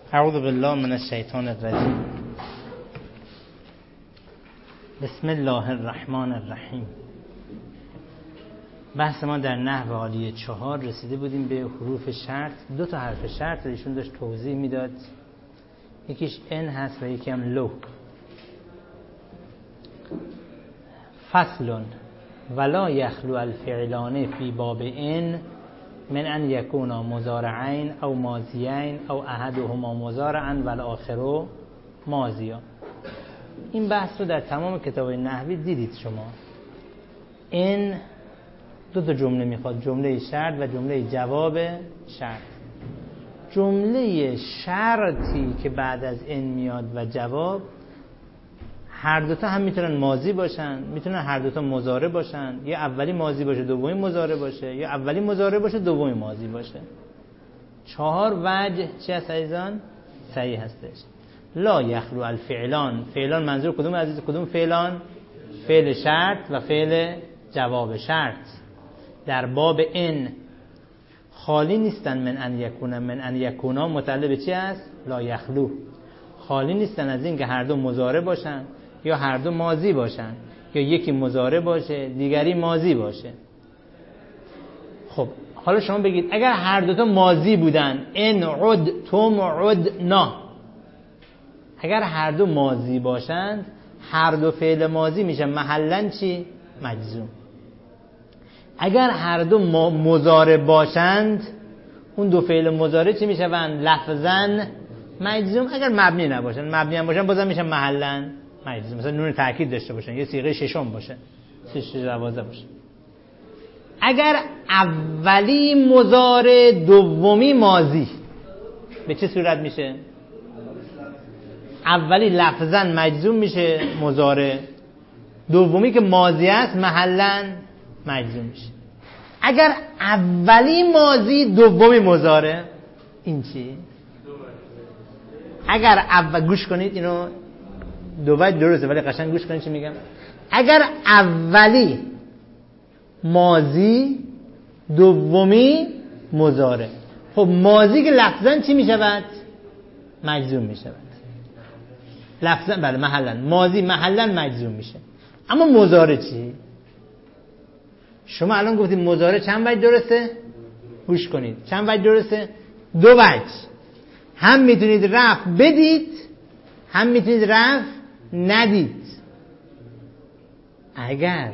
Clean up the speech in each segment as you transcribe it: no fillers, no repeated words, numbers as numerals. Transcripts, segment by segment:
اعوذ بالله من الشیطان الرجیم. بسم الله الرحمن الرحیم. بحث ما در نحو عالیه 4 رسیده بودیم به حروف شرط. 2 تا حرف شرط ایشون داشت توضیح میداد، یکیش ان هست و یکی هم لو. فصل ولا یخلو الفعلان فی باب ان من ان یکونا مضارعین او ماضیین او احدهما مضارعا و الاخر ماضیا. این بحث رو در تمام کتاب نحوی دیدید شما. این 2 تا جمله میخواد، جمله شرط و جمله جواب شرط. جمله شرطی که بعد از این میاد و جواب، هر دوتا هم میتونن ماضی باشن، میتونن هر دوتا مضارع باشن، یا اولی ماضی باشه دومی مضارع باشه، یا اولی مضارع باشه دومی ماضی باشه. 4 وجه چی هست عزیزان؟ صحیح هستش. لا یخلو الفعلان. فعلان منظور کدوم عزیز؟ کدوم فعلان؟ فعل شرط و فعل جواب شرط. در باب ان خالی نیستن من ان یکونا متعلق به چی هست؟ لا یخلو. خالی نیستن از این که هر دو مضارع باشن یا هر دو ماضی باشن، یا یکی مضارع باشه دیگری ماضی باشه. خب حالا شما بگید اگر هر دو تا ماضی بودن، ان عدتم عدنا، اگر هر دو ماضی باشند هر دو فعل ماضی میشه محلن چی؟ مجزوم. اگر هر دو مضارع باشند اون دو فعل مضارع چی میشوند؟ لفظاً مجزوم. اگر مبنی نباشن، مبنی هم باشن بازم میشه محلن مجزوم. مثلا نون تاکید داشته باشن، یه صیغه ششم باشه، 12 باشه. اگر اولی مضارع دومی ماضی، به چه صورت میشه؟ اولی لفظاً مجزوم میشه مضارع، دومی که ماضی است محلن مجزوم میشه. اگر اولی ماضی دومی مضارع، این چی؟ اگر گوش کنید اینو، دو وجه درسته ولی قشنگ گوش کنید چی میگم. اگر اولی ماضی دومی مضارع، خب ماضی که لفظاً چی میشود؟ مجزوم میشود. لفظاً بله محلن، ماضی محلن مجزوم میشه. اما مضارع چی؟ شما الان گفتید مضارع چند وجه درسته؟ گوش کنید چند وجه درسته؟ 2 وجه. هم میتونید رفع بدید، هم میتونید رفع ندید. اگر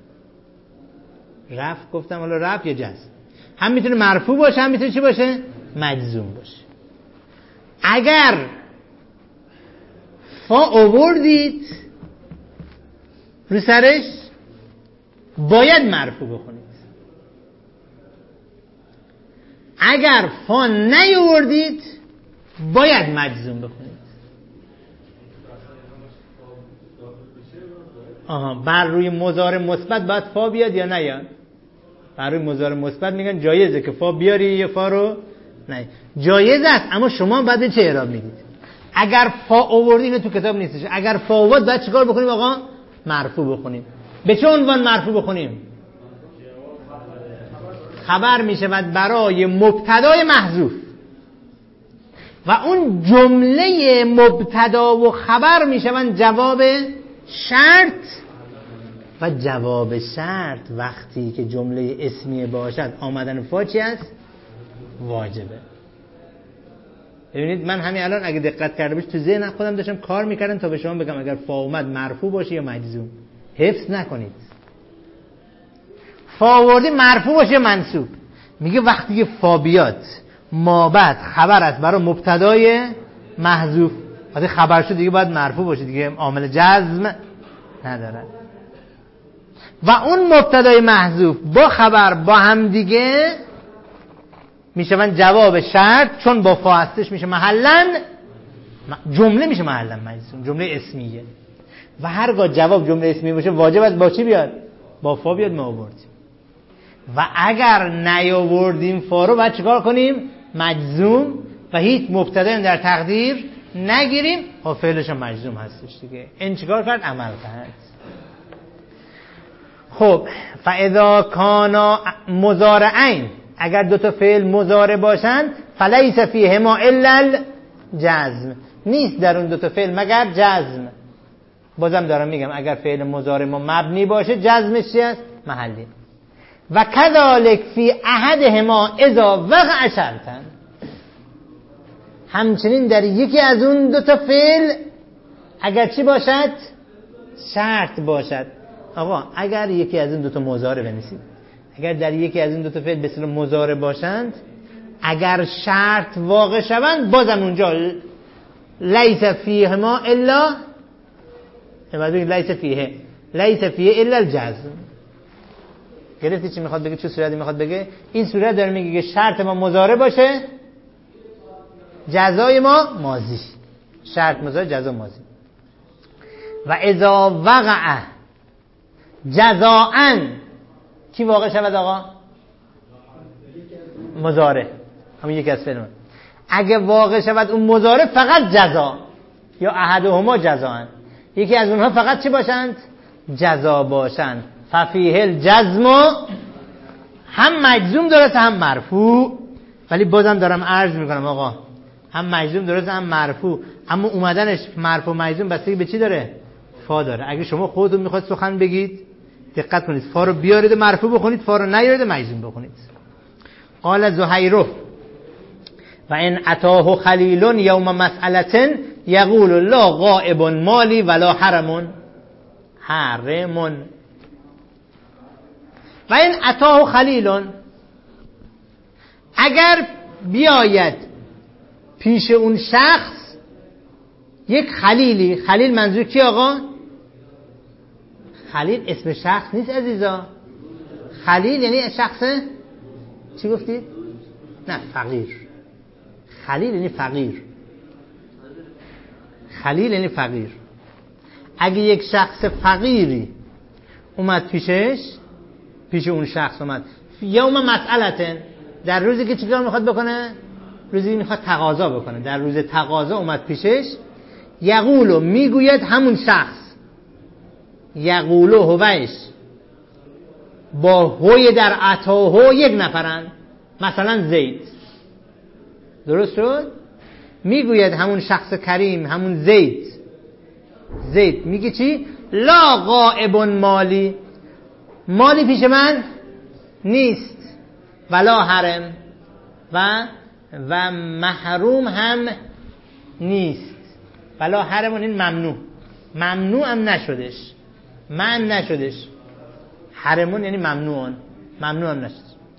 رفع گفتم، حالا رفع یا جزم، هم میتونه مرفوع باشه هم میتونه چی باشه؟ مجزوم باشه. اگر فا آوردید رو سرش باید مرفوع بخونید. اگر فا نیاوردید باید مجزوم بخونید. بر روی مضارع مثبت باید فا بیاد یا نیاد؟ بر روی مضارع مثبت میگن جایزه که فا بیاری یا فا رو نه. جایز است، اما شما بعد چه اعراب میدید؟ اگر فا آوردی، اینو تو کتاب نیستش، اگر فا آورد باید چیکار بکنیم آقا؟ مرفوع بخونیم. به چه عنوان مرفوع بخونیم؟ خبر میشود برای مبتدای محذوف، و اون جمله مبتدا و خبر میشوند جواب شرط. و جواب شرط وقتی که جمله اسمیه باشد آمدن فا چی است؟ واجبه. ببینید من همین الان اگه دقت کرده باشید تو ذهن خودم داشتم کار میکردم تا به شما بگم اگر فا اومد مرفوع باشه یا مجزوم. حفظ نکنید. فا آوردی مرفوع باشه یا منصوب. میگه وقتی که فا بیاد ما بعد خبر است برای مبتدای محذوف، وقتی خبر شد دیگه باید مرفوع باشه، دیگه عامل جزم نداره. و اون مبتدای محذوف با خبر با هم دیگه میشون جواب شرط، چون با فا هستش میشه محلن جمله، میشه محلن مجزوم، جمله اسمیه. و هرگاه جواب جمله اسمیه باشه واجب است با چی بیاد؟ با فا بیاد. ما آوردیم. و اگر نیاوردیم فا رو باید چیکار کنیم؟ مجزوم، و هیچ مبتدایی در تقدیر نگیریم. ها فعلش مجزوم هستش دیگه. این چیکار کرد؟ عمل کرد. خب فاذا کانا مضارعین، اگر 2 تا فعل مضارع باشند، فلیس فیهما الا جزم نیست در اون دو تا فعل مگر جزم. بازم دارم میگم اگر فعل مضارع ما مبنی باشه جزمش چی است؟ محلی. و کذالک فی احدهما اذا وقع شرطا، همچنین در یکی از اون دو تا فعل اگر چی باشد؟ شرط باشد. آقا اگر یکی از این دو تا مضارع بنویسید، اگر در یکی از این دو تا فعل به اصطلاح مضارع باشند، اگر شرط واقع شوند بازم اونجا لیس فیهما الا لیس فیه الا الجزم. گرفتی چی میخواد بگه؟ چه صورتی میخواد بگه؟ این صورت داره میگه که شرط ما مضارع باشه، جزای ما ماضی. شرط مضارع، جزا ماضی. و اذا وقع جزاءً، کی واقع شود آقا؟ مضارع، همون یکی از فعل. اگه واقع شود اون مضارع فقط جزا، یا احدهما جزاءً، یکی از اونها فقط چی باشند؟ جزا باشند. ففیه الجزم، هم مجزوم درست هم مرفوع. ولی بازم دارم عرض میکنم آقا، هم مجزوم درست هم مرفوع، اما اومدنش مرفوع مجزوم بستگی به چی داره؟ فا داره. اگه شما خودتون میخواید سخن بگید دقت کنید، فا رو بیارید مرفوع بخونید، فا رو نیارید مجزوم بخونید. قال زهیرو و ان اتاه خلیل یوم مسئلة یقول لا غائب مالی ولا حرم. و این اتاه خلیل، اگر بیاید پیش اون شخص یک خلیلی. خلیل منظور کی آقا؟ خلیل اسم شخص نیست عزیزا. خلیل یعنی شخص چی گفتید؟ نه فقیر. خلیل یعنی فقیر. خلیل یعنی فقیر. اگه یک شخص فقیری اومد پیش اون شخص اومد یوم مسئلة، در روزی که چیکار میخواد بکنه؟ روزی میخواد تقاضا بکنه. در روز تقاضا اومد پیشش، یقولو میگوید همون شخص، یقولو هویش با هوی در عطاهو یک نفرن، مثلا زید. درست شد؟ میگوید همون شخص کریم، همون زید میگه چی؟ لا غائب مالی، مالی پیش من نیست، ولا حرم، و محروم هم نیست. ولا حرم این ممنوع هم نشدش، من نشدش. حرمون یعنی ممنوع هم نشد.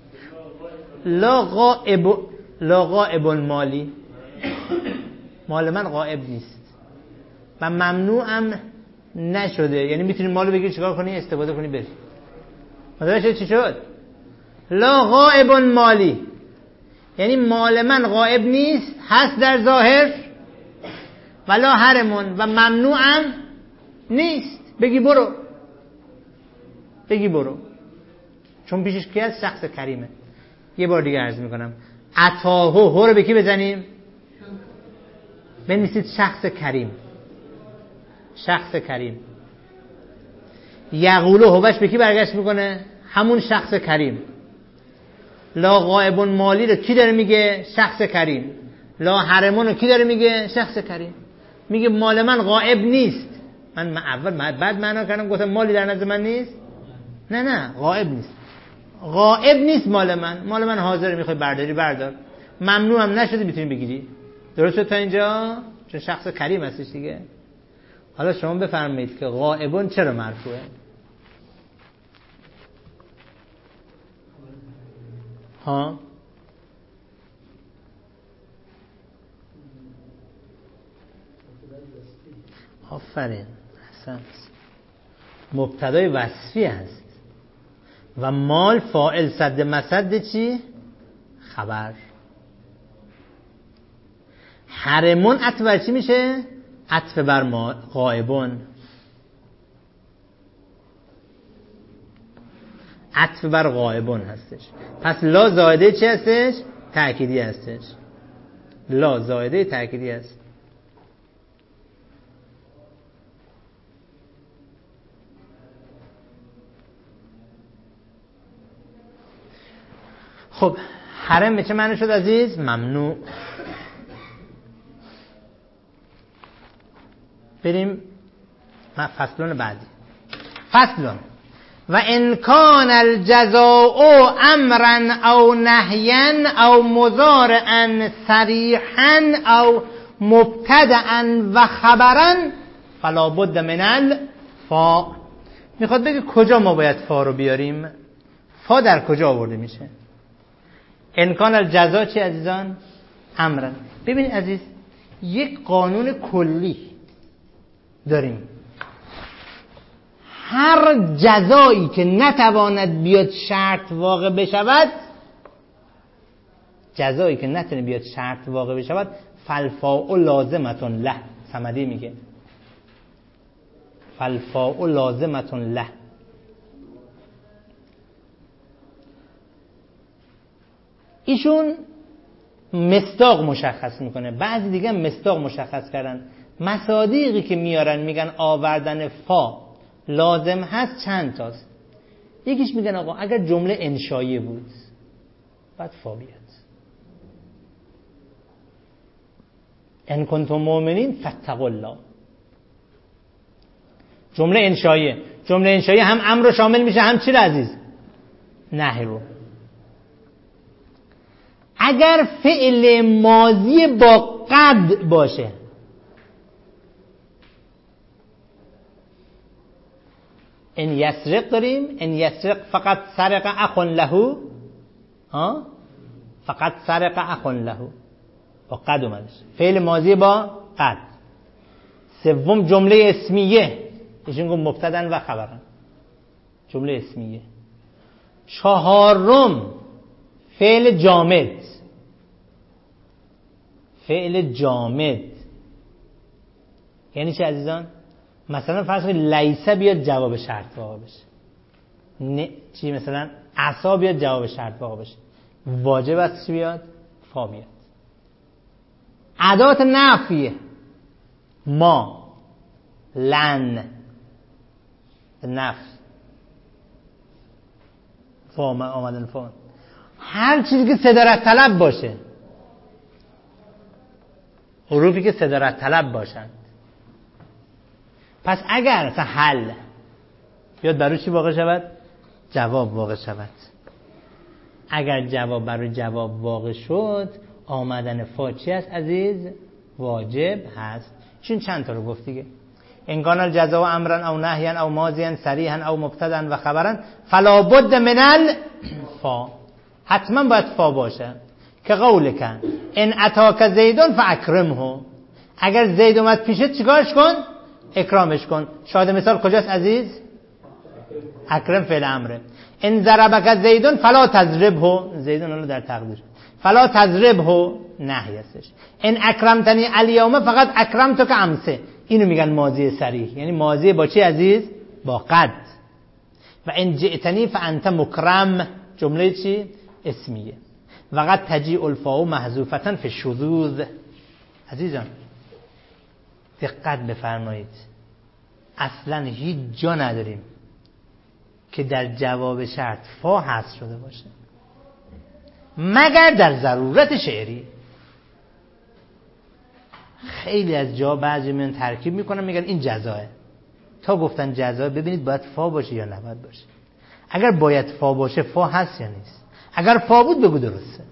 لا غائب مالی، مال من غائب نیست و ممنوع هم نشده. یعنی میتونی مالو بگیری چیکار کنی؟ استفاده کنی بری. متوجه چی شد؟ لا غائب مالی یعنی مال من غائب نیست، هست در ظاهر، ولا حرمون و ممنوعم نیست. بگی برو، چون پیشش کی هست؟ شخص کریمه. یه بار دیگه عرض میکنم، عطاهو هو رو به کی بزنیم؟ بنویسید شخص کریم. یقولو هوش به کی برگشت میکنه؟ همون شخص کریم. لا غائب مالی رو کی داره میگه؟ شخص کریم. لا حرمون رو کی داره میگه؟ شخص کریم. میگه مال من غائب نیست. من بعد معنا کردم گفتم مالی در نزد من نیست. نه غائب نیست مال من حاضر. میخوای برداری بردار، ممنوع هم نشده، میتونی بگیری. درسته تا اینجا؟ چون شخص کریم هستش دیگه. حالا شما بفرمایید که غائبون چرا مرفوعه؟ ها آفرین، احسنت. مبتدای وصفی هست و مال فاعل صد مسد چی؟ خبر. حرمون عطف بر چی میشه؟ عطف بر غائبون. عطف بر غائبون هستش. پس لا زائده چی هستش؟ تأکیدی هستش. لا زائده تأکیدی هست. خب حرم به چه معنی شد عزیز؟ ممنوع. بریم فصلون بعدی. فصلون و ان کان الجزاء امرا او نهیا او مضارعا صریحا او مبتدعا و خبرا فلا بد من الفا. میخواد بگه کجا ما باید فا رو بیاریم؟ فا در کجا آورده میشه؟ ان کان الجزاء چی عزیزان؟ امرا. ببینید عزیز، یک قانون کلی داریم، هر جزایی که نتواند بیاد شرط واقع بشود، جزایی که نتونه بیاد شرط واقع بشود فالفاء لازمتون له. صمدی میگه فالفاء لازمتون له. ایشون مصداق مشخص میکنه، بعضی دیگه مصداق مشخص کردن. مصادیقی که میارن میگن آوردن فا لازم هست چند تاست. یکیش میگن آقا اگر جمله انشایی بود بعد فا بیاد. ان کنتم مؤمنین فاتقوا الله. جمله انشایی، جمله انشایی هم امر رو شامل میشه هم چی عزیز؟ نهی رو. اگر فعل ماضی با قد باشه، ان یسرق داریم، ان یسرق فقط سرق اخ له، فقط سرق اخ له با قد اومدش، فعل ماضی با قد. سوم جمله اسمیه، ایشون گفت مبتدأ و خبرن، جمله اسمیه. چهارم فعل جامد، فعل جامد یعنی چه عزیزان؟ مثلا فرض کنید لیسه بیاد جواب شرط واقع بشه، چی مثلا عصا بیاد جواب شرط واقع بشه، واجب است چی بیاد؟ فا بیاد. ادات نفیه، ما، لن، نفی، فا آمدن فا. هر چیزی که صدارت طلب باشه، حروفی که صدارت طلب باشند. پس اگر مثلا حل بیاد برای چی واقع شود؟ جواب واقع شود. اگر جواب برای جواب واقع شد، آمدن فا چی است عزیز؟ واجب هست. چون چند تا رو گفت دیگه. ان کان الجزاء امرا او نهیا او ماضیا صریحا او مبتدا و خبرا فلا بد من الفا. حتما باید فا باشه. که قولک ان اتاک زیدون فاکرمه، اگر زید اومد پیشت چیکارش کن؟ اکرامش کن. شاهد مثال کجاست عزیز؟ اکرم فعل امره. ان ضربک زیدون فلا تضربه، زیدون رو در تقدیر، فلا تضربه نهی هستش. ان اکرمتنی الیوم فقط اکرمتک امسه، اینو میگن ماضی صریح، یعنی ماضی با چی عزیز؟ با قد. و ان جئتنی فانت مکرم، جمله چی؟ اسمیه. وقد تجیء الفاء محذوفه فی الشذوذ. عزیزان دقت بفرمایید، اصلا هیچ جا نداریم که در جواب شرط فا حذف شده باشه مگر در ضرورت شعری. خیلی از جا بعضی من ترکیب میکنن میگن این جزاه، تا گفتن جزاه ببینید باید فا باشه یا نباید باشه. اگر باید فا باشه فا هست یا نیست؟ اگر فا بود بگو درسته،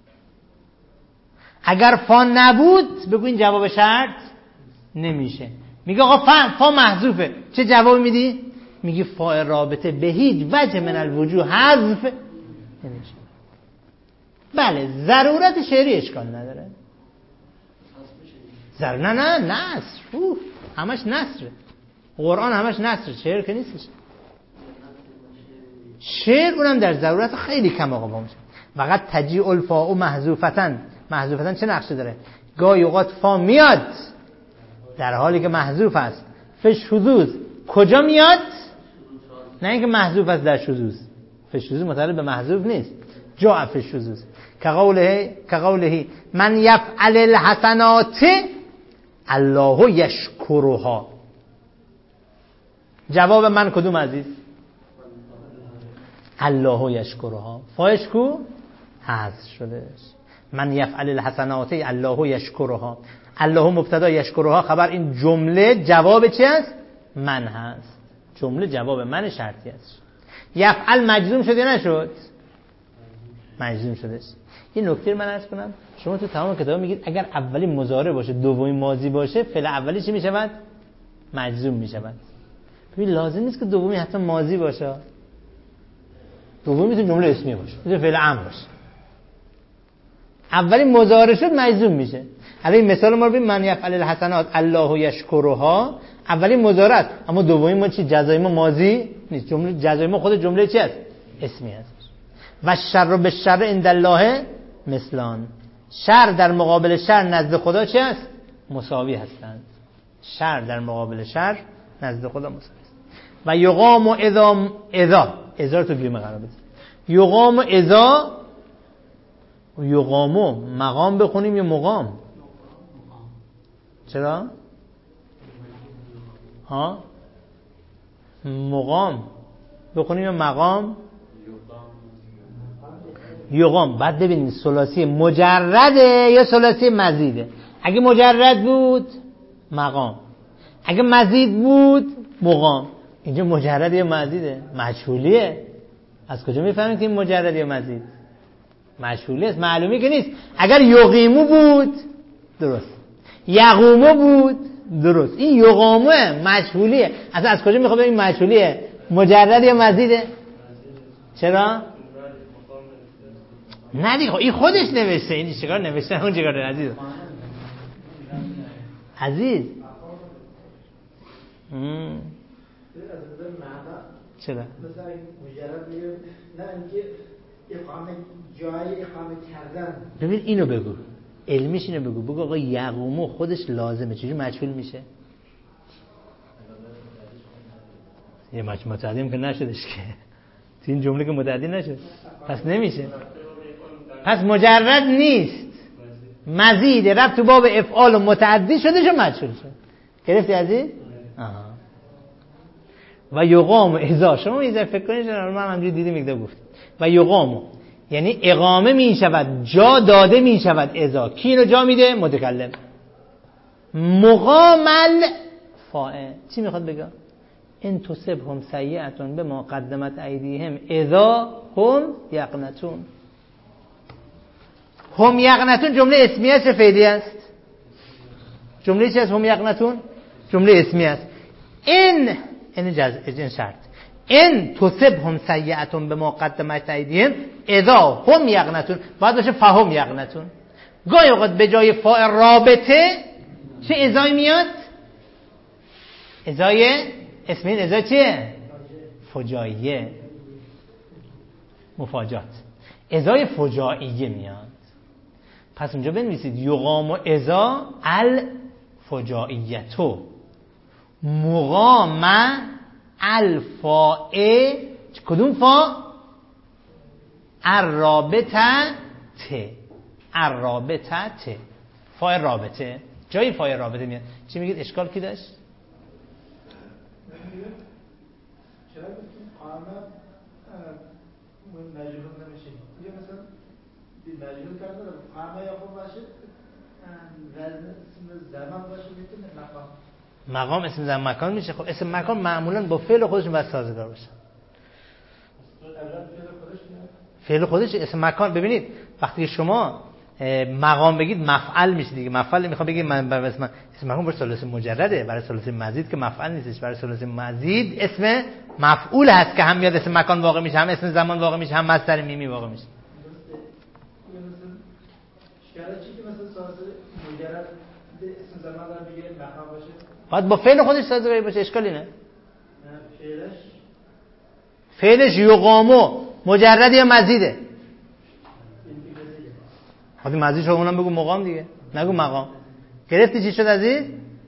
اگر فا نبود بگو این جواب شرط نمیشه. میگه آقا فا محذوفه، چه جواب میدی؟ میگی فا رابطه به هیچ وجه من الوجوه حذف نمیشه. بله ضرورت شعری اشکال نداره. نه نصر، همش نصره، قرآن همش نصره، شعر که نیستش. شعر اونم در ضرورت خیلی کم آقا با میشه. فقط تجیء الفاء محذوفتن. محذوفتن چه نقشه داره؟ گاهی اوقات فا میاد در حالی که محذوف است. فش شذوذ کجا میاد؟ نه اینکه محذوف است در شذوذ، فش شذوذ متعلق به محذوف نیست. جاء فش شذوذ کقوله من یفعل الحسنات الله یشکرها. جواب من کدوم عزیز؟ الله یشکرها. فاش کو حذف شده. من یفعل الحسنات الله یشکرها. الله مبتدا، یشکرها خبر. این جمله جواب چی است؟ من هست. جمله جواب من شرطی است. یفعل مجزوم شد یا نشد؟ مجزوم شده. این نکته من عرض کنم، شما تو تمام کتاب میگید اگر اولی مضارع باشه دومی ماضی باشه فعل اولی چی میشود؟ مجزوم میشود. ببین لازم نیست که دومی حتی ماضی باشه، دومی میتونه جمله اسمی باشه، میتونه فعل امر باشه. اولی مضارع شد مجزوم میشه. حالا این مثال ما رو ببین، من یفعل الحسنات الله یشکرها، اولی مضارع است اما دومی ما چی؟ جزای ما ماضی نیست. جمله جزای ما خود جمله چی است؟ اسمی است. و شر به شر عند الله مثلان. شر در مقابل شر نزد خدا چی است؟ مساوی هستند. شر در مقابل شر نزد خدا مساوی است. و یقام اذا تو گیرم قرار بده. یقام اذا، یقامو مقام بخونیم یا مقام؟ چرا؟ ها؟ مقام بخونیم یا مقام؟ یقام. بعد ببینید ثلاثی مجرده یا ثلاثی مزیده. اگه مجرد بود مقام، اگه مزید بود مقام. اینجا مجرد یا مزیده؟ مجهولیه. از کجا میفهمید که این مجرد یا مزید؟ مجهولی است، معلومی که نیست. اگر یقیمو بود درست، یقومو بود درست. این یقامه مجهولیه. اصلا از کجا میخوام این مجهولیه؟ مجرد یا مزیده؟ چرا؟ نه دیگه این خودش نوشته، این چیکار نوشته؟ اون چیکار عزیز؟ عزیز چرا؟ مثلا مجرد میگه نه اینکه اقامه جای اقامه کردن. ببین اینو بگو، علمیش اینو بگو آقا یقومو خودش لازمه، چجوری مجهول میشه؟ یه متعدیم که نشدش که تو این جمله که متعدی نشد پس نمیشه، پس مجرد نیست، مزید رفت تو باب افعال و متعدی شده شو مجهول شد. گرفتی عزیز؟ و یقام اذا، شما ایزا فکر کنید من همجوری دیدم یک دو گفتم. و یقام یعنی اقامه می شود، جا داده می شود. اذا کی اینو جا میده؟ متکلم. مقام الفاعل چی میخواد بگه؟ ان تصبهم سیئه بما قدمت ایدیهم اذا هم یقنطون. هم یقنطون جمله اسمیه است فعلی است؟ جمله چی است هم یقنطون؟ جمله اسمی است. این شرط. ان تصبهم سیئه بما قدمت ایدیهم اذا هم یقنطون، بعد باشه فهم یقنطون. گاهی اوقات به جای فاعل رابطه چه ازای میاد؟ ازای اسمین. ازای چیه؟ فجاییه، مفاجات. ازای فجاییه میاد. پس اونجا بنویسید یقام و ازا الفجاییتو مقام الفاء. کدوم فا؟ الرابطه ت. الرابطه ت، فاء رابطه. جای فاء رابطه میاد. چی میگید؟ اشکال کی داشت؟ چرا قامه مجهول نمیشه؟ یه مثلا مجهول کرده قامه یا خوب باشه وزن اسم زمان باشه میتونه مقام اسم زمان مکان میشه. خب اسم مکان معمولا با فعل خودش باید سازگار باشه. فعل خودش اسم مکان. ببینید وقتی شما مقام بگید مفعل میشه دیگه. مفعل میخوام بگید من برای اسم مکان برای ثلاثی مجرده، برای ثلاثی مزید که مفعل نیستش. برای ثلاثی مزید اسم مفعول هست که هم میاد اسم مکان واقع میشه، هم اسم زمان واقع میشه، هم مصدر میمی واقع میشه. شرطی که مثلا ثلاثی مجرد اسم زمان داره میگه مقام باشه، باید با فعل خودش سازگاری باشه. اشکالی نه. فعلش یقامو مجرد یا مزیده؟ خاطی مزید شو اونم بگو مقام دیگه، نگو مقام. گرفتی چی شد عزیز؟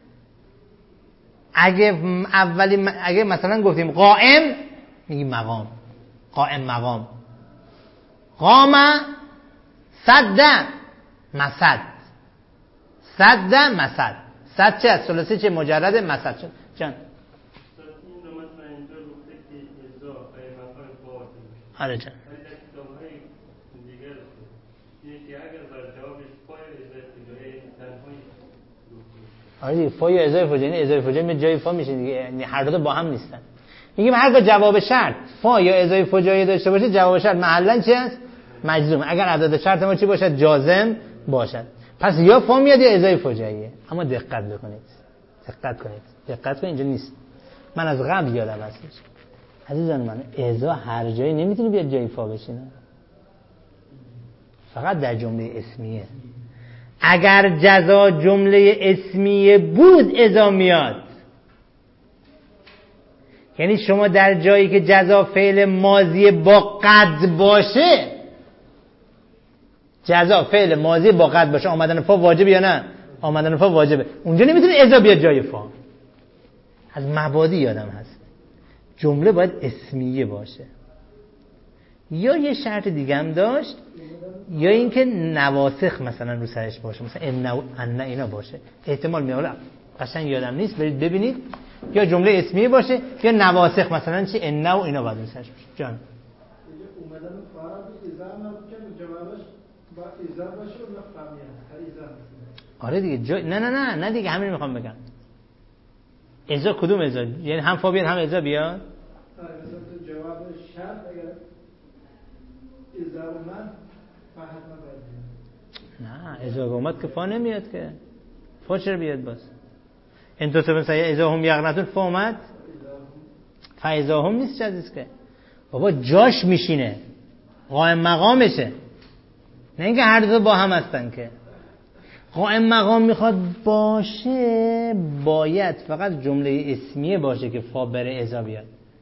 اگه مثلا گفتیم قائم میگیم مقام. قائم مقام. قام صد مسد. صد مسد. صد چه از ثلاثی چه مجرد مسد شد جان. آره جان. آره فا یا ازای فاجعه، یعنی ازای فاجعه می جای فا میشه دیگه، یعنی هر دو با هم نیستن. میگیم هر جواب شرط فا یا ازای فاجعه داشته باشه جواب شرط محلا چی است؟ مجزوم. اگر عدد شرط ما چی باشد؟ جازم باشد. پس یا فا میاد یا ازای فاجعه. اما دقت بکنید، دقت کنید اینجا نیست. من از قبل یادم هستش عزیزان من، ازا هر جایی نمیتونه بیاد جای فا بشینه، فقط در جمله اسمیه. اگر جزا جمله اسمیه بود ازا میاد. یعنی شما در جایی که جزا فعل ماضی با قد باشه، جزا فعل ماضی با قد باشه، آمدن فا واجب یا نه؟ آمدن فا واجبه. اونجا نمیتونه ازا بیاد جای فا. از مبادی یادم هست جمله باید اسمیه باشه، یا یه شرط دیگه هم داشت، یا اینکه نواسخ مثلا رو سرش باشه، مثلا ان اینا باشه. احتمال میاره قشنگ یادم نیست، برید ببینید. یا جمله اسمیه باشه یا نواسخ، مثلا چی ان و اینا باید رو سرش باشه. جان اومدن فارغ ایزا نمیکنه، جوابش با ایزا باشه و فهمیه هر ایزا. آره دیگه نه دیگه همین میخوام بگم. ازا کدوم ازا؟ یعنی هم فا بیاد هم ازا بیاد؟ مثلا تو جواب شرط اگر ازا اومد فقط نه ازا اومد که فا نمیاد که. فا چرا بیاد باز؟ این تو مثلا ازا هم یغنتون فا اومد؟ فا ازا هم نیست چیزی که بابا جاش میشینه، قائم مقامشه، نه اینکه هر دو با هم هستن که. قائم مقام میخواد باشه باید فقط جمله اسمیه باشه که فا بره ازا بیاد.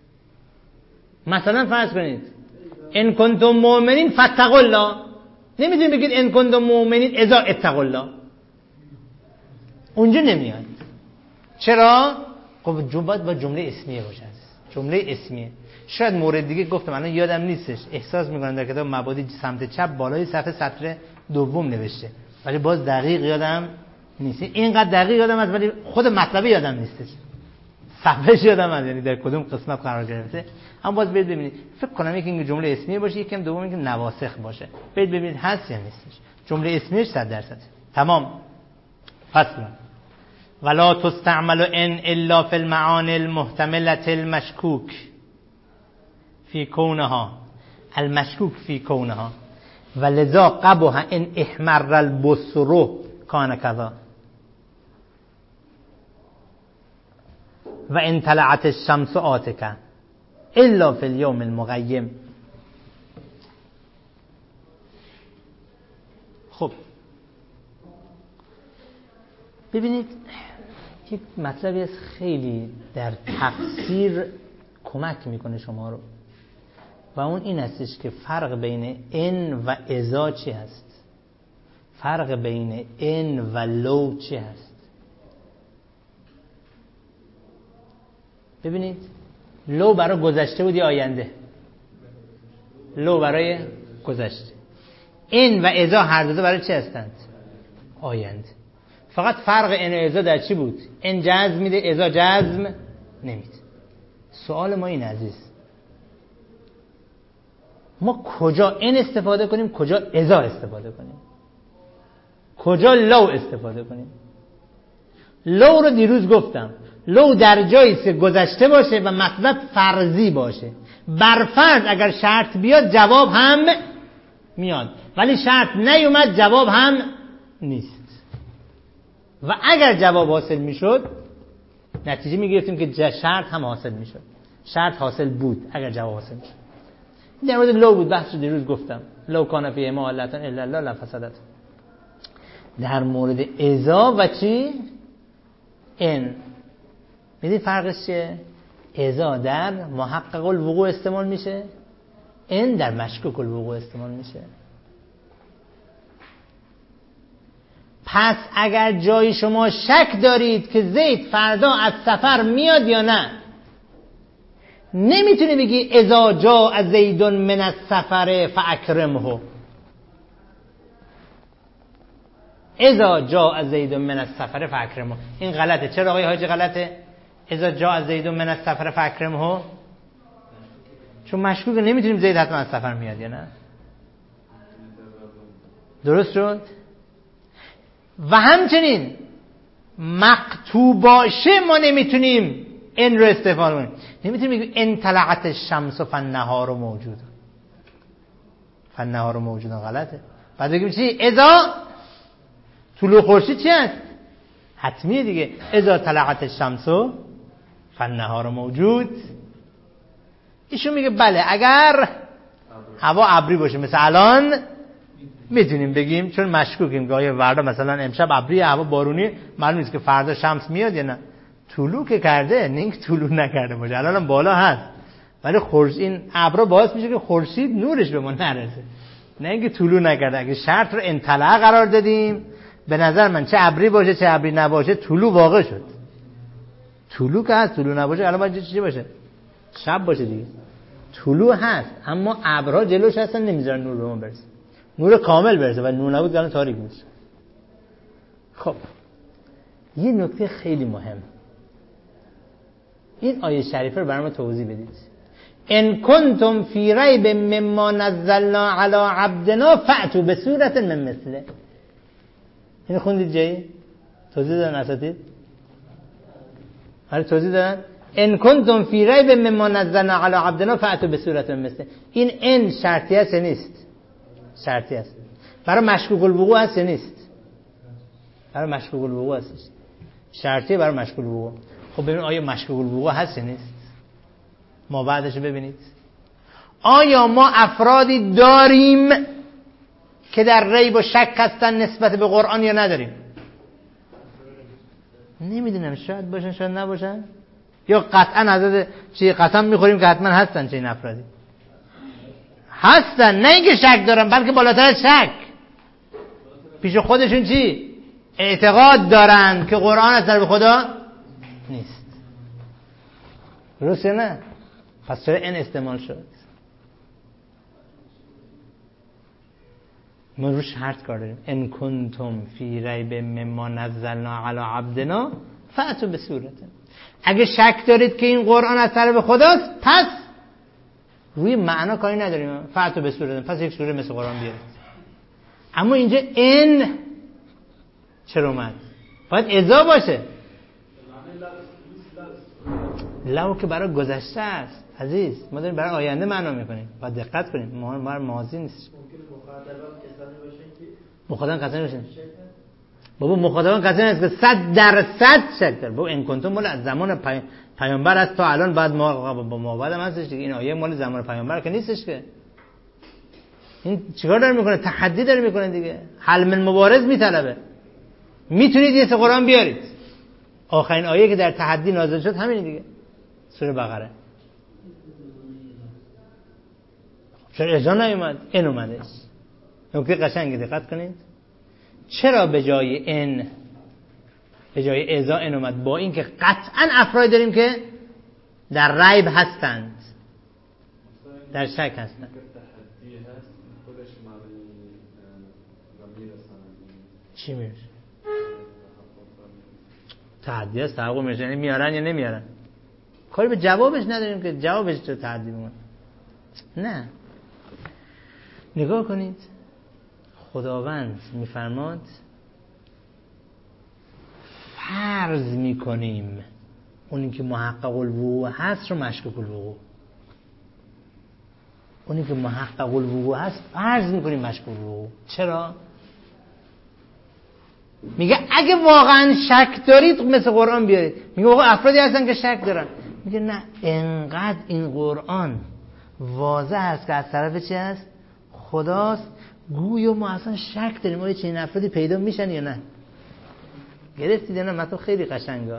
مثلا فرض کنید ان کنتم مؤمنین فاتقوا الله، نمیتونید بگید ان کنتم مؤمنین ازا اتقوا الله، اونجا نمیاد. چرا؟ خب باید با جمله اسمیه باشه، جمله اسمیه. شاید مورد دیگه گفتم الان یادم نیستش، احساس میکنم در کتاب مبادی سمت چپ بالای صفحه سطر دوم نوشته، ولی باز دقیق یادم نیست. اینقدر دقیق یادم هست ولی خود مطلب یادم نیستش، صفحه‌اش یادم هست یعنی در کدوم قسمت قرار گرفته. اما باز برید ببینید، فکر کنم یکی این جمله اسمیه باشه، یکم دوم اینکه نواسخ باشه. برید ببینید هست یا نیستش. جمله اسمیش 100% تمام. فصل ولا تستعمل ان الا في المعاني المحتمله المشكوك في كونها المشكوك في كونها ولذا قبح ان احمر البصر كان كذا و ان طلعت الشمس آتکا الا في اليوم المغیم. خب ببینید یک مطلبی از خیلی در تفسیر کمک میکنه شما رو، و اون این هستش که فرق بین ان و اذا چی هست، فرق بین ان و لو چی هست. ببینید لو برای گذشته بود یا آینده؟ لو برای گذشته. ان و اذا هر دو برای چی هستند؟ آینده. فقط فرق ان و اذا در چی بود؟ ان جزم میده، اذا جزم نمیده. سوال ما این عزیز، ما کجا ان استفاده کنیم، کجا اذا استفاده کنیم، کجا لو استفاده کنیم؟ لو رو دیروز گفتم، لو در جایی که گذشته باشه و مطلب فرضی باشه. برفرض اگر شرط بیاد جواب هم میاد، ولی شرط نیومد جواب هم نیست. و اگر جواب حاصل میشد نتیجه میگرفتیم که شرط هم حاصل میشد. شرط حاصل بود اگر جواب حاصل میشد. در مورد لو بود، بحث رو دیروز گفتم. لو کان فیه ما علتن الا الله لفسدت. در مورد اذا و چی؟ ان. میدید فرقش چیه؟ اذا در محقق الوقوع استعمال میشه، ان در مشکوک الوقوع استعمال میشه. پس اگر جای شما شک دارید که زید فردا از سفر میاد یا نه، نمیتونی بگی اذا جاء زید من السفر فاکرمه. اذا جاء زید من السفر فاکرمه این غلطه. چرا آقای حاجی غلطه؟ اذا جاء زید من السفر فاکرمه چون مشکوکه، نمیتونیم زید حتما از سفر میاد یا نه. درست شد؟ و همچنین مقطوع باشه ما نمیتونیم ان رو استفاده کنیم. نمیتونیم بگیم ان طلعت الشمس فالنهار موجود. فالنهار موجود غلطه. بعد بگیم چی؟ اذا طلوع خورشید چی هست؟ حتمیه دیگه. اذا طلعت الشمس فالنهار موجود. ایشون میگه بله اگر هوا ابری باشه مثل الان میتونیم بگیم، چون مشکوکیم که آیا فردا مثلا امشب ابری هوا بارونی، معلوم نیست که فردا شمس میاد یا نه. طلوع که کرده، نه اینکه طلوع نکرده باشه. الان هم بالا هست ولی خورشید این ابرا باعث میشه که خورشید نورش به ما نرسه، نه اینکه طلوع نکرده. اگه شرط رو انطلع قرار دادیم، به نظر من چه ابری باشه چه ابری نباشه طلوع واقع شد. طلوع که هست، طلوع نباشه الان باید چی باشه؟ شب باشه دیگه. طلوع هست اما ابرها جلوش هستن نمیذارن نور به ما برسه، نور کامل برسه و نور نبود الان تاریک میشه. خب یه نکته خیلی مهم، این آیه شریفه رو برام توضیح بدید. ان کنتم فی ریب مما نزلنا علی عبدنا فأتوا بسورة من مثله. اینو خوندید جایی؟ توضیح دادن اساتید؟ آره توضیح دادن. ان کنتم فی ریب مما نزلنا علی عبدنا فأتوا بسورة من مثله. این ان شرطی است نیست؟ شرطی است. برای مشکوک الوقوع هست نیست؟ برای مشکوک الوقوع هست. شرطی برای مشکوک الوقوع. خب ببین آیا مشکوک الوقوع هست نیست؟ ما بعدش ببینید. آیا ما افرادی داریم که در ریب و شک هستن نسبت به قرآن یا نداریم؟ نمیدونم، شاید باشن شاید نباشن، یا قطعا حضرت چی قسم میخوریم که حتما هستن. چه این افرادی هستن، نه اینکه شک دارن بلکه بالاتر از شک پیش خودشون چی اعتقاد دارن که قرآن از طرف خدا نیست. درسته نه؟ پس چرا این استعمال شد؟ ما روش شرط کار داریم. ان کنتم فی ریب مما نزلنا علی عبدنا فأتوا بسورة. اگه شک دارید که این قرآن از طرف خداست پس روی معنا کاری نداریم، فأتوا بسورة، پس یک سوره مثل قرآن بیارید. اما اینجا ان چرا اومد؟ باید اذا باشه. لو که برای گذشته است عزیز، ما داریم برای آینده معنا میکنیم، باید دقت کنیم. ما ماضی نیست. مخاطبان کسانی باشن. بابا مخاطبان کسانی است که 100% شک داره. بابا این کنتم مال از زمان پیامبر است تا الان، بعد ما بعدم هستش دیگه. این آیه مال زمان پیامبر که نیستش که. این چیکار داره میکنه؟ تحدی داره میکنه دیگه. حل من مبارز میطلبه. میتونید یه قرآن بیارید. آخرین آیه که در تحدی نازل شد همین دیگه، سوره بقره. چرا اذا نیومد؟ این اومده. نکته قشنگی دقت کنید. چرا به جای ان به جای اذا این اومد؟ با اینکه قطعا افرادی داریم که در ریب هستند، در شک هستند. چی میشه؟ تحدی است، تحقق میشه، یعنی میارن یا نمیارن. کاری به جوابش نداریم که جوابش چه تحدی میمونه. نه، نگاه کنید. خداوند میفرماد فرض میکنیم اونی که محقق الوقوع هست رو مشکوک الوقوع، اونی که محقق الوقوع هست فرض میکنیم مشکوک الوقوع. چرا؟ میگه اگه واقعا شک دارید مثل قرآن بیارید. میگه واقعا افرادی هستن که شک دارن. میگه نه، انقدر این قرآن واضح است که از طرف چی هست؟ خداست. گویا ما اصلا شک داریم آیا چنین افرادی پیدا میشن یا نه. گرفتید نه؟ مطلب خیلی قشنگه.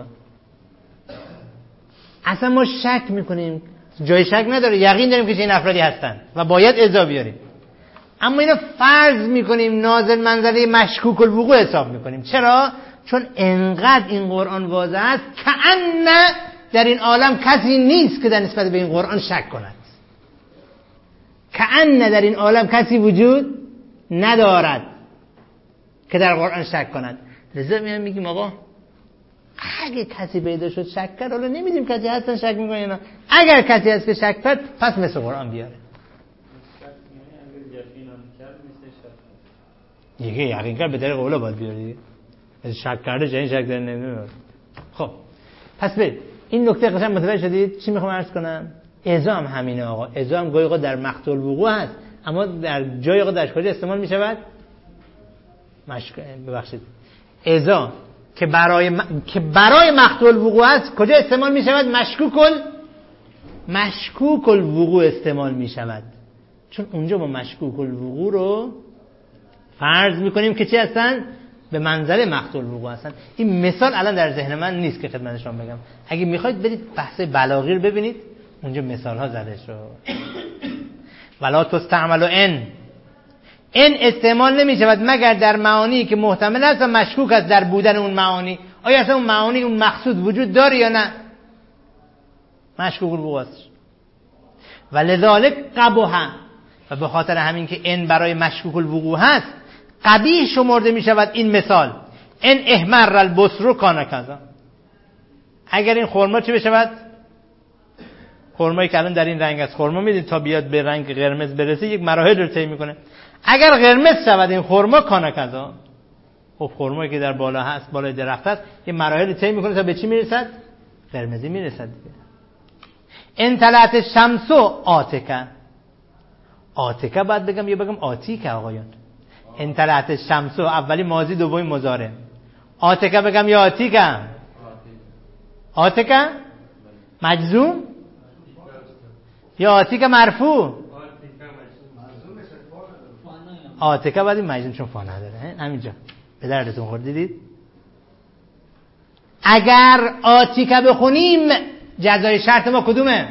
اصلا ما شک میکنیم، جای شک نداره، یقین داریم که چنین افرادی هستن و باید اذا بیاریم. اما اینو فرض میکنیم نازل منزله مشکوک الوقوع حساب میکنیم. چرا؟ چون انقدر این قرآن واضح است که ان در این عالم کسی نیست که در نسبت به این قرآن شک کند. که ان در این عالم کسی وجود ندارد که در قرآن شک کند. لذا میگیم آقا اگه کسی پیدا شد شک کرد، حالا نمیدیم کسی هستن شک میکنه یا نه، اگر کسی هست که شک کرد پس مثل قرآن بیاره. دیگه یقین کرد به طریق اولا باید بیاره دیگه. شک کرده چه این شک داره نمیدونه. خب پس برید این نکته قشنگ متوجه شدید چی میخوام عرض کنم؟ اذا هم همینه آقا. اذا هم گاهی در مقطع الوقوع هست اما در جای آقا در کجا استعمال میشود؟ ببخشید اذا که برای مقطع الوقوع هست کجا استعمال میشود؟ مشکوک الوقوع استعمال میشود، چون اونجا ما مشکوک الوقوع رو فرض میکنیم که چی هستن؟ به منزله مقطع الوقوع هستن. این مثال الان در ذهن من نیست که خدمت شما بگم. اگه میخواید برید بحث بلاغی رو ببینید اونجا مثال ها زده شد. ولا تستعمل ان استعمال نمی شود مگر در معانی که محتمل است و مشکوک است در بودن اون معانی. آیا اصلا اون معانی اون مقصود وجود داره یا نه؟ مشکوک الوقوع است. ولذالک قبح، و به خاطر همین که ان برای مشکوک الوقوع هست قبیح شمرده می شود این مثال. ان احمر البصر کان کذا. اگر این خرما چی بشود؟ خرمایی که الان در این رنگ است، خرما میدید تا بیاد به رنگ قرمز برسه یک مراحل رو طی میکنه. اگر قرمز شود این خرما کان کذا. خب خرمایی که در بالا هست، بالای درخت است، یه مراحل طی میکنه تا به چی میرسد؟ قرمزی میرسد دیگه. ان طلعت الشمس آتکه باید بگم یا بگم آتیکه آقایان؟ ان طلعت الشمس اولی ماضی دومی مضارع. آتکه بگم یا آتیکه؟ آتکه مجزوم یا آتیکه مرفوع؟ آتکه باید مجزوم چون فا نداره. همینجا به دردتون خورد دیدید؟ اگر آتیکه بخونیم جزای شرط ما کدومه؟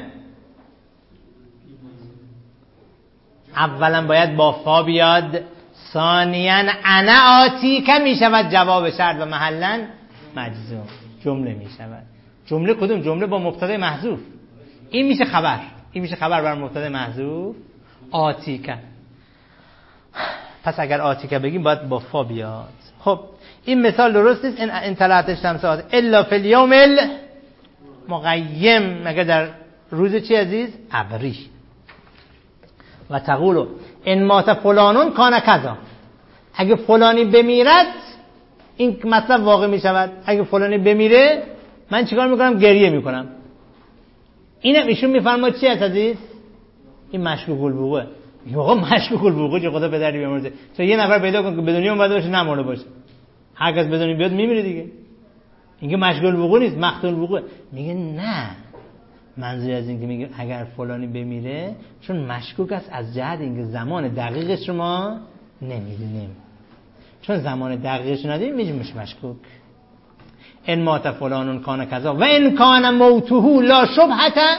اولا باید با فا بیاد، ثانیاً انا آتیکه می شود جواب شرط و محلاً مجزوم جمله می شود. جمله کدوم؟ جمله با مبتدا محذوف. این میشه خبر، این میشه خبر بر مبتدا محذوف آتیکه. پس اگر آتیکه بگیم باید با فا بیاد. خب این مثال درست نیست. ان طلعت الشمس الا فی الیوم المقیم، مگر در روز چی عزیز؟ ابری. و تقولو ان مات فلانون کان کذا. اگه فلانی بمیرد این مطلب واقع می شود. اگه فلانی بمیره من چیکار میکنم؟ گریه میکنم. اینم ایشون میفرماد چی هست عزیز؟ این مشکوک الوقوع. آقا مشکوک الوقوع چه خدا به دردی بیامرزه. تو یه نفر پیدا کن که به دنیا اومده باشه نمرده باشه، هر کس به دنیا بیاد میمیره دیگه. اینکه مشکوک الوقوع نیست، مقطوع الوقوع. میگه نه، منظور از این که میگه اگر فلانی بمیره چون مشکوک است از جهت اینکه زمان دقیقش رو ما نمیدونیم. چون زمان دقیقش رو ندونیم میشه مشکوک. ان مات فلانون کان کذا و ان کان موته لا شبهه،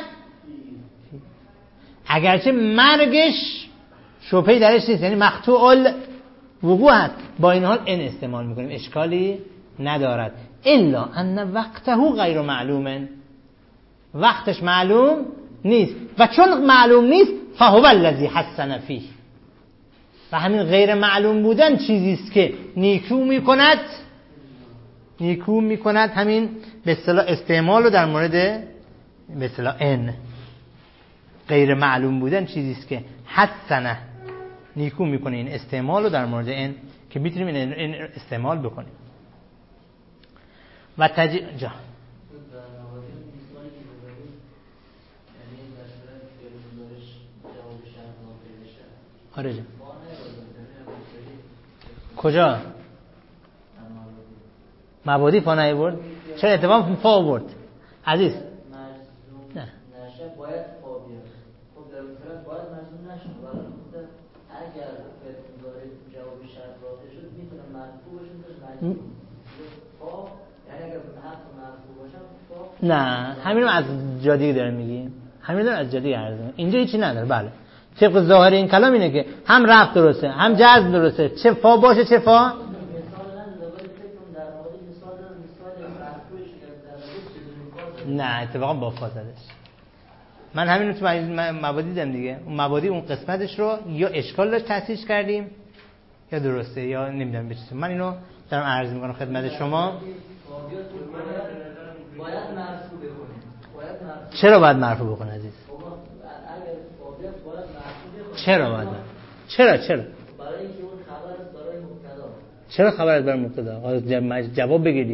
اگرچه مرگش شبهه درش نیست، یعنی مقطوع الوقوع است، با این حال ان استعمال میکنیم، اشکالی ندارد. الا ان وقته غیر معلومه، وقتش معلوم نیست و چون معلوم نیست فهو الذی حسن فیه، و همین غیر معلوم بودن چیزی است که نیکو میکند همین به اصطلاح استعمال رو در مورد به اصطلاح ان. غیر معلوم بودن چیزی است که حسنه نیکو میکنه این استعمال رو در مورد ان، که میتونیم این استعمال بکنیم. و جا آره جا کجا مبادی فا نهی برد؟ چرا اتفاق فا برد عزیز؟ نشه باید فا بیاد. خب در اون طرف باید مجزوم نشه، ولی اگر داره جواب شرط واقع شد میتونه مرفوع باشه، میتونه مجزوم فا، یعنی اگر حرف مرفوع باشه فا. نه همین رو از جادی داره میگیم، همین رو از جادی عرض میگیم، اینجا هیچی نداره. بله طبق ظاهر این کلام اینه که هم رفع درسته هم جزم درسته، چه فا باشه چه فا. نه اتفاقا با فا زدش. من همین رو تو مبادی دیدم دیگه. اون مبادی اون قسمتش رو یا اشکال داشت تصحیح کردیم یا درسته یا نمیدونم بچه. من اینو دارم عرض میکنم خدمت شما. باید مرفوع بکنیم. چرا باید مرفوع بکنه عزیز؟ چرا باید؟ چرا؟ برای اینکه اون خبر است برای مبتدا. چرا خبر بر مبتدا؟ جواب بگیری